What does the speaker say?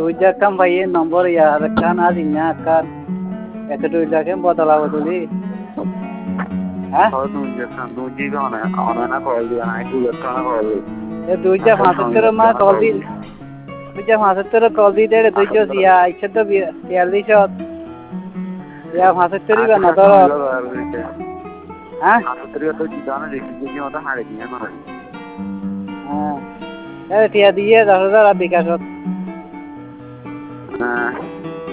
দুইটা কাম পাইয়ে নম্বর ইয়ার কান আজিনা কান এত দুইটাকে বদলা বদলি হ্যাঁ দুইটা অনানা কল দিয়া নাই দুইটা কল এ দুইটা 75 মা কল দি দুইটা 75 কল দি দে দুইটা ইয়া ইচ্ছা তো 42 ইয়া 75 বা না ধর হ্যাঁ 75 তো জিদানে দেখি যে ওটা হারে দিয়ে না হ্যাঁ এ টিয়া দিয়ে 10000 বিকাশত হ্যাঁ